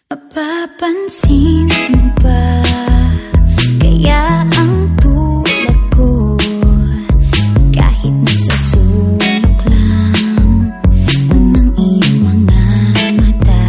Mapapansin mo ba kaya ang tulad ko, kahit nasa sulok lang ng iyong mga mata,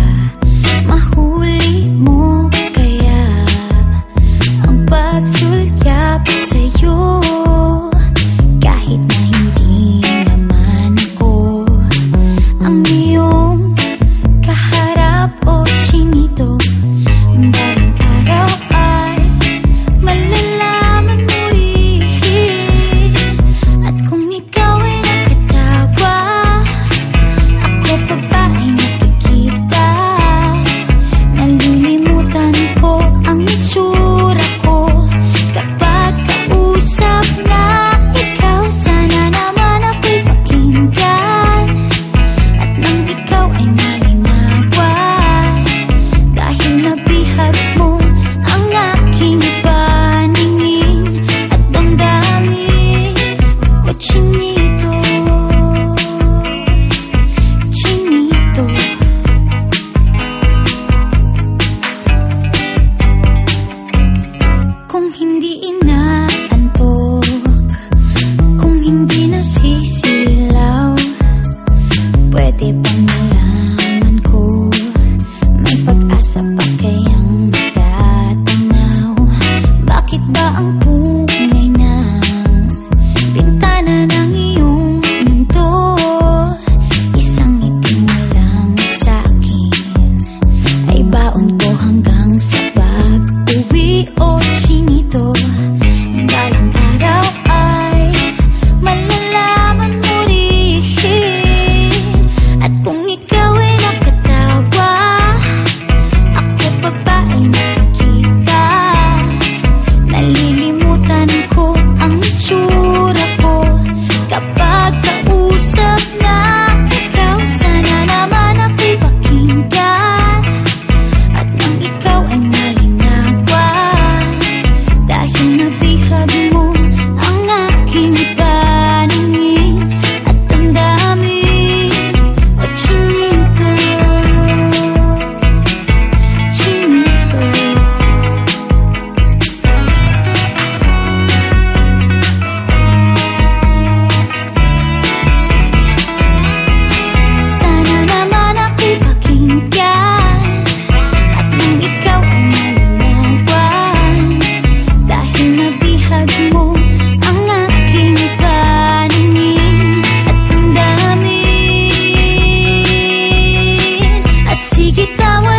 mahuli mo kaya ang pagsulyap sa'yo, kahit na hindi naman ako ang iyong kaharap o chinito. Balang araw ay malalaman mo rin, at kung ikaw ay nakatawa, ako pa ba ay nakikita? Nalilimutan ko ang itsura ko kapag kausap na ikaw. Sana naman ako'y pakinggan, at nang ikaw ay malinawan, dahil nabihag mo ang aking paningin at damdamin. O chinito, chinito, kung hindi inaantok, kung hindi nasisilaw, pwede bang malaman ko may pag-asa pa kayang matatanaw? Bakit ba ang pungay ng bintana ng iyong mundo isang itim na lang sa'kin? Ay baon ko hanggang sa pag-uwi, o chinito. Balang araw ay malalaman mo rin, at kung ikaw ay nakatawa, ako pa ba ay nakikita? Nalilimutan ko ang itsura ko kapag kausap na ikaw. Sana naman ako'y pakinggan, at nang ikaw ay malinawan, dahil nabihag mo ang aking paningin at damdamin. O chinito, chinito, sana naman ako'y pakinggan, at nang ikaw ay malinawan, dahil nabihag mo ang aking paningin at damdamin. Sige, tawa